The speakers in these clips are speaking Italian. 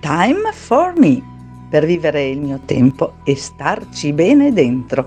Time for me, per vivere il mio tempo e starci bene dentro.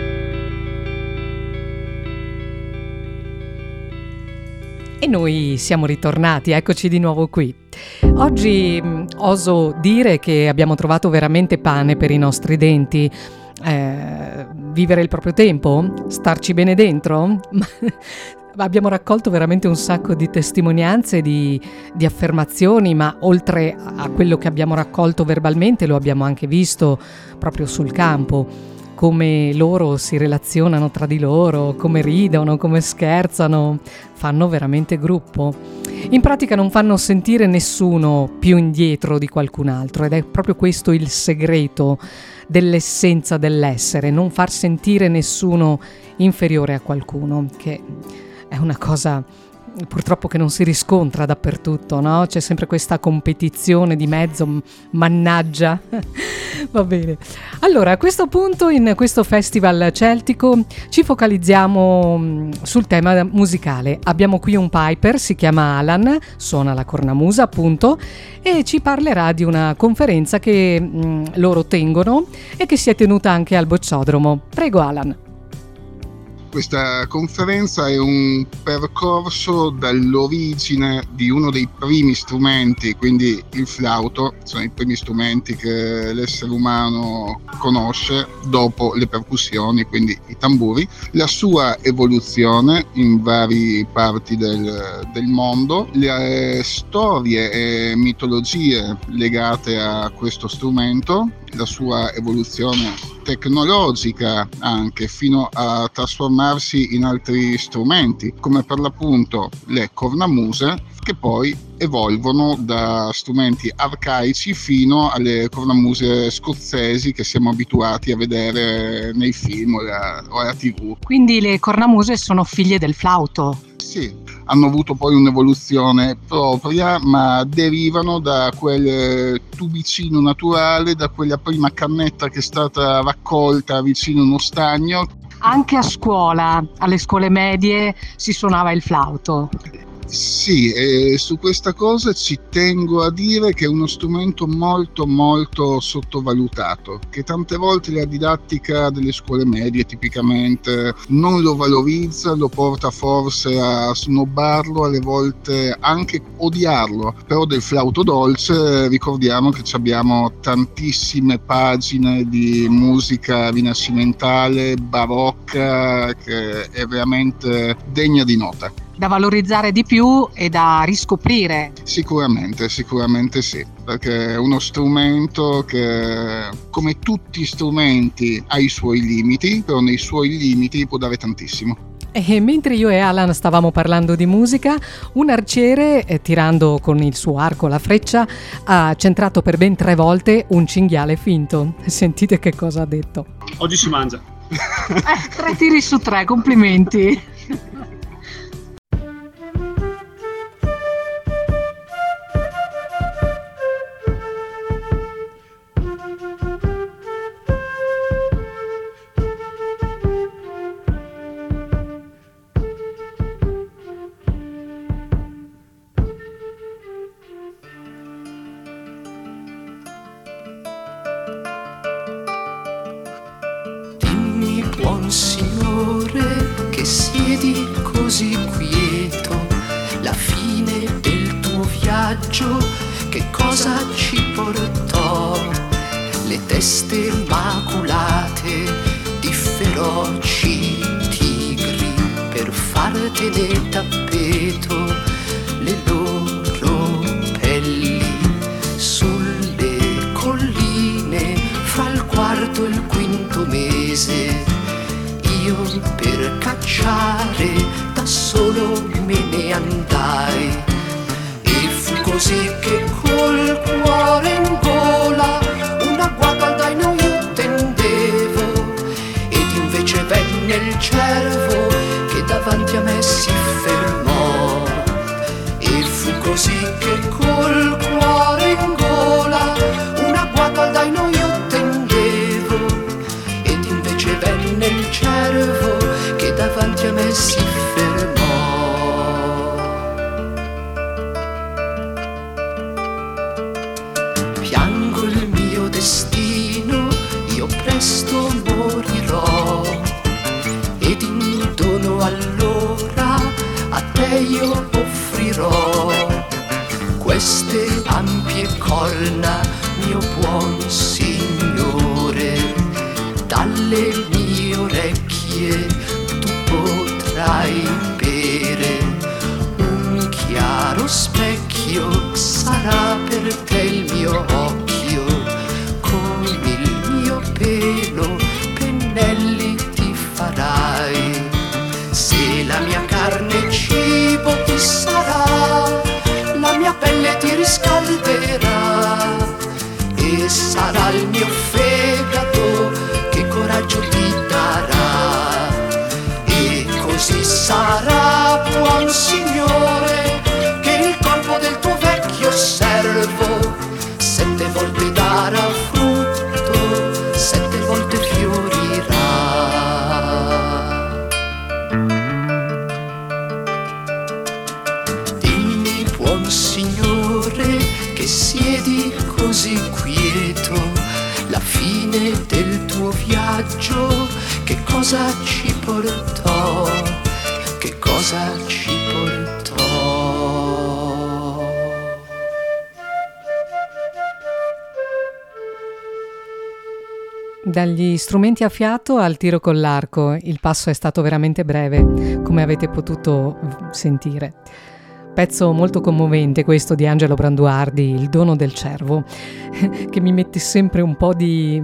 E noi siamo ritornati, eccoci di nuovo qui. Oggi oso dire che abbiamo trovato veramente pane per i nostri denti. Vivere il proprio tempo? Starci bene dentro? Abbiamo raccolto veramente un sacco di testimonianze, di affermazioni, ma oltre a quello che abbiamo raccolto verbalmente lo abbiamo anche visto proprio sul campo, come loro si relazionano tra di loro, come ridono, come scherzano, fanno veramente gruppo. In pratica non fanno sentire nessuno più indietro di qualcun altro, ed è proprio questo il segreto dell'essenza dell'essere, non far sentire nessuno inferiore a qualcuno, che è una cosa purtroppo che non si riscontra dappertutto, no? C'è sempre questa competizione di mezzo, mannaggia. Va bene. Allora, a questo punto, in questo festival celtico, ci focalizziamo sul tema musicale. Abbiamo qui un piper, si chiama Alan, suona la cornamusa appunto, e ci parlerà di una conferenza che loro tengono e che si è tenuta anche al Bocciodromo. Prego Alan. Questa conferenza è un percorso dall'origine di uno dei primi strumenti, quindi il flauto, sono i primi strumenti che l'essere umano conosce dopo le percussioni, quindi i tamburi, la sua evoluzione in varie parti del mondo, le storie e mitologie legate a questo strumento, la sua evoluzione tecnologica anche fino a trasformarsi in altri strumenti come per l'appunto le cornamuse, che poi evolvono da strumenti arcaici fino alle cornamuse scozzesi che siamo abituati a vedere nei film o alla TV. Quindi le cornamuse sono figlie del flauto? Sì, hanno avuto poi un'evoluzione propria, ma derivano da quel tubicino naturale, da quella prima cannetta che è stata raccolta vicino a uno stagno. Anche a scuola, alle scuole medie, si suonava il flauto. Sì, e su questa cosa ci tengo a dire che è uno strumento molto molto sottovalutato, che tante volte la didattica delle scuole medie tipicamente non lo valorizza, lo porta forse a snobbarlo, alle volte anche odiarlo, però del flauto dolce ricordiamo che abbiamo tantissime pagine di musica rinascimentale, barocca, che è veramente degna di nota. Da valorizzare di più e da riscoprire. Sicuramente sì, perché è uno strumento che, come tutti gli strumenti, ha i suoi limiti, però nei suoi limiti può dare tantissimo. E mentre io e Alan stavamo parlando di musica, un arciere, tirando con il suo arco la freccia, ha centrato per ben 3 volte un cinghiale finto. Sentite che cosa ha detto. Oggi si mangia. 3 tiri su 3, complimenti. Buon Signore, che siedi così quieto, la fine del tuo viaggio che cosa ci portò? Le teste maculate di feroci tigri per fartene tappeto le loro pelli sulle colline fra il quarto e il quinto mese. Io per cacciare da solo me ne andai, e fu così che col cuore in gola una guagaldaino io tendevo, ed invece venne il cervo che davanti a me si fermò. E fu così che col cuore in gola una guagaldaino io tendevo, ed invece venne il cervo che davanti a me si fermò. queste ampie corna, mio buon Signore, dalle mie orecchie tu potrai bere. Un chiaro specchio sarà per te il mio occhio, con il mio pelo pennelli ti farai. Se la mia carne cibo ti sarà, la mia pelle ti riscalderà, e sarà il mio fegato che coraggio ti darà. E così sarà, buon Signore, che il corpo del tuo vecchio servo 7 volte darà frutto, 7 volte fiorirà. Dimmi, buon Signore, che siedi così quieto, la fine del tuo viaggio che cosa ci portò? Che cosa ci portò? Dagli strumenti a fiato al tiro con l'arco, il passo è stato veramente breve, come avete potuto sentire. Pezzo molto commovente questo di Angelo Branduardi, Il dono del cervo, che mi mette sempre un po' di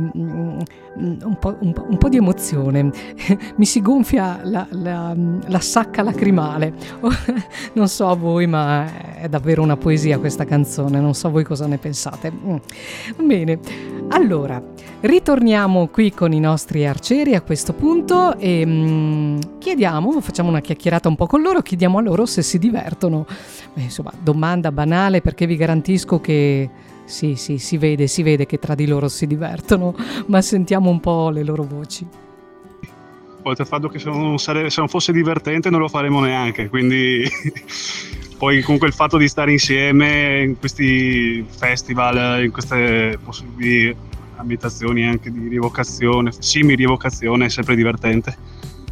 emozione. Mi si gonfia la sacca lacrimale. Non so a voi, ma è davvero una poesia questa canzone, non so voi cosa ne pensate. Bene, allora ritorniamo qui con i nostri arcieri a questo punto e facciamo una chiacchierata un po' con loro, chiediamo a loro se si divertono. Insomma, domanda banale, perché vi garantisco che sì, si vede che tra di loro si divertono, ma sentiamo un po' le loro voci. Oltre al fatto che se non fosse divertente non lo faremo neanche, quindi poi comunque il fatto di stare insieme in questi festival, in queste possibili abitazioni anche di rievocazione, rievocazione, è sempre divertente.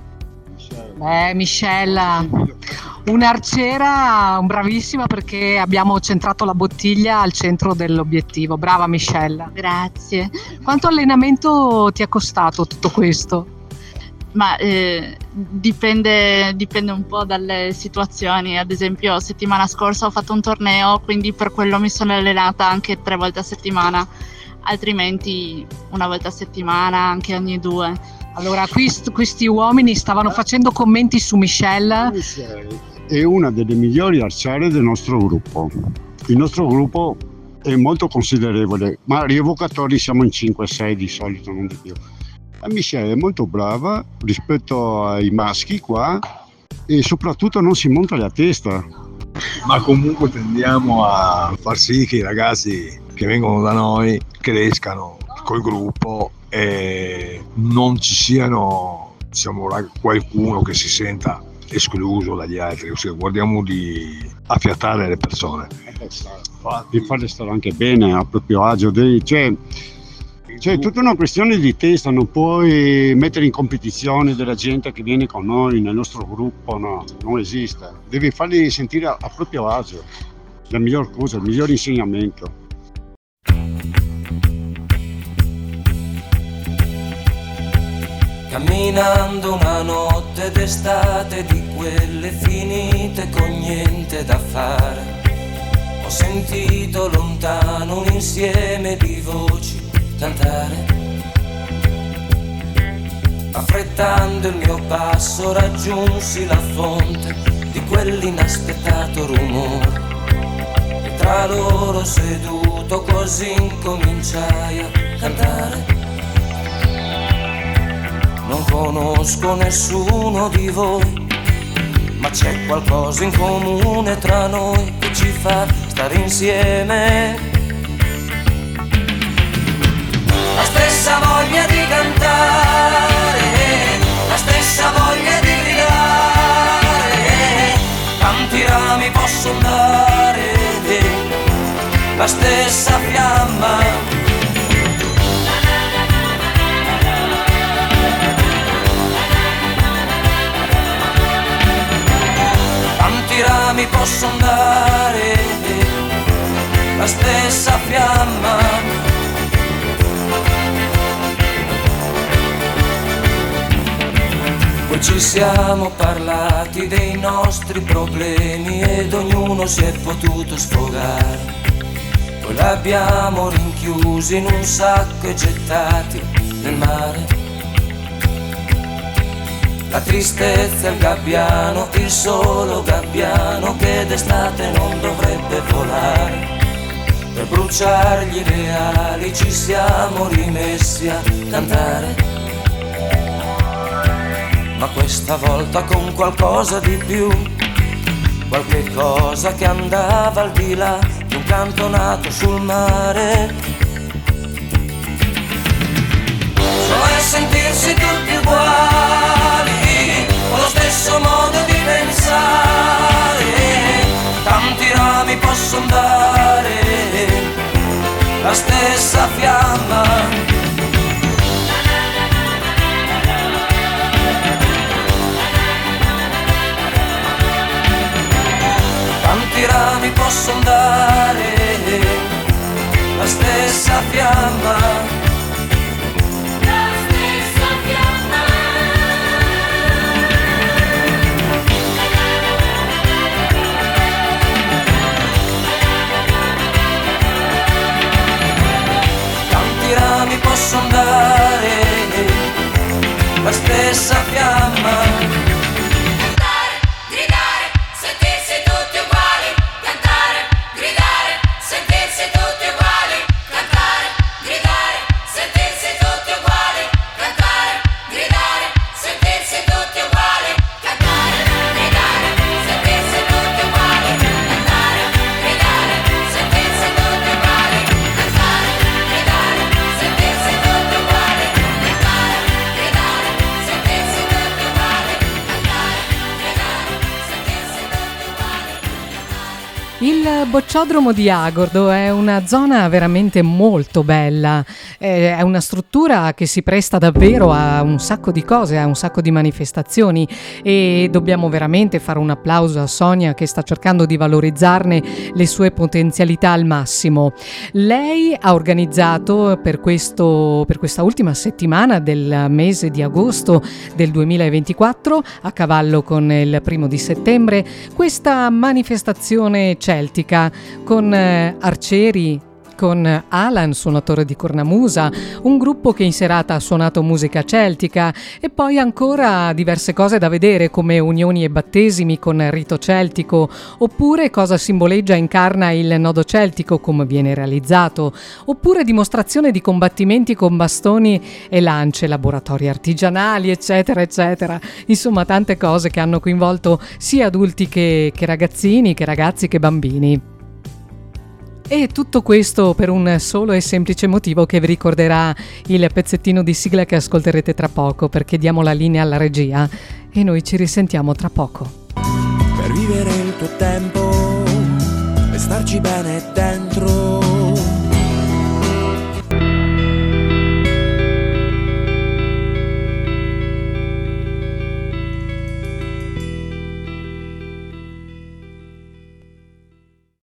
Michelle, un'arciera bravissima, perché abbiamo centrato la bottiglia al centro dell'obiettivo. Brava Michelle. Grazie. Quanto allenamento ti è costato tutto questo? Ma dipende un po' dalle situazioni. Ad esempio settimana scorsa ho fatto un torneo, quindi per quello mi sono allenata anche 3 volte a settimana, altrimenti 1 volta a settimana, anche ogni 2. Allora, questi uomini stavano facendo commenti su Michelle. È una delle migliori arciere del nostro gruppo. Il nostro gruppo è molto considerevole, ma rievocatori siamo in 5-6 di solito, non di più. La Michelle è molto brava rispetto ai maschi qua, e soprattutto non si monta la testa. Ma comunque tendiamo a far sì che i ragazzi che vengono da noi crescano col gruppo e non ci siano, diciamo, qualcuno che si senta escluso dagli altri. Ossia, guardiamo di affiatare le persone, di farle stare anche bene, a proprio agio. Cioè è tutta una questione di testa, non puoi mettere in competizione della gente che viene con noi nel nostro gruppo, no, non esiste. Devi farli sentire a proprio agio, la miglior cosa, il miglior insegnamento. Camminando una notte d'estate di quelle finite con niente da fare, ho sentito lontano un insieme di voci cantare. Affrettando il mio passo raggiunsi la fonte di quell'inaspettato rumore, e tra loro seduto così incominciai a cantare. Non conosco nessuno di voi, ma c'è qualcosa in comune tra noi che ci fa stare insieme. La stessa voglia di cantare, la stessa voglia di gridare, tanti rami possono dare, la stessa fiamma. Tanti rami possono dare, la stessa fiamma. Poi ci siamo parlati dei nostri problemi ed ognuno si è potuto sfogare. Poi l'abbiamo rinchiusi in un sacco e gettati nel mare. La tristezza, il gabbiano, il solo gabbiano che d'estate non dovrebbe volare. Per bruciargli i reali ci siamo rimessi a cantare. Ma questa volta con qualcosa di più, qualche cosa che andava al di là di un cantonato sul mare. Cioè sentirsi tutti uguali, con lo stesso modo di pensare, tanti rami possono dare la stessa fiamma. Tanti rami possono dare la stessa fiamma. Mi possono dare la stessa fiamma. Cantare, gridare, sentirsi tutti uguali. Cantare, gridare, sentirsi tutti uguali. Cantare, gridare, sentirsi tutti uguali. Cantare, gridare, sentirsi tutti uguali. Cantare, gridare, sentirsi tutti uguali. Cantare, gridare, sentirsi tutti uguali. Cantare, gridare, sentirsi tutti uguali. Cantare, gridare, sentirsi tutti uguali. Cantare, gridare, sentirsi tutti uguali. Il bocciodromo di Agordo è una zona veramente molto bella, è una struttura che si presta davvero a un sacco di cose, a un sacco di manifestazioni, e dobbiamo veramente fare un applauso a Sonia che sta cercando di valorizzarne le sue potenzialità al massimo. Lei ha organizzato per questa ultima settimana del mese di agosto del 2024, a cavallo con il 1° di settembre, questa manifestazione celtica con arcieri, con Alan, suonatore di cornamusa, un gruppo che in serata ha suonato musica celtica, e poi ancora diverse cose da vedere come unioni e battesimi con rito celtico, oppure cosa simboleggia e incarna il nodo celtico, come viene realizzato, oppure dimostrazione di combattimenti con bastoni e lance, laboratori artigianali, eccetera eccetera. Insomma, tante cose che hanno coinvolto sia adulti che ragazzini, che ragazzi, che bambini. E tutto questo per un solo e semplice motivo che vi ricorderà il pezzettino di sigla che ascolterete tra poco, perché diamo la linea alla regia e noi ci risentiamo tra poco. Per vivere il tuo tempo e starci bene dentro,